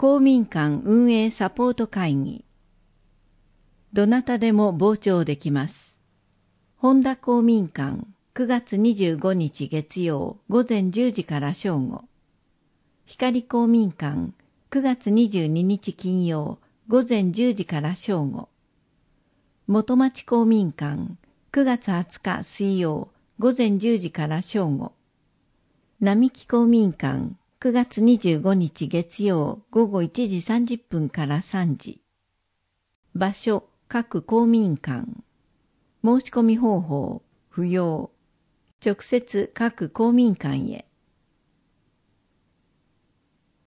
公民館運営サポート会議。どなたでも傍聴できます。本田公民館9月25日月曜午前10時から正午。光公民館9月22日金曜午前10時から正午。元町公民館9月20日水曜午前10時から正午。並木公民館9月25日月曜午後1時30分から3時。場所各公民館。申し込み方法不要。直接各公民館へ。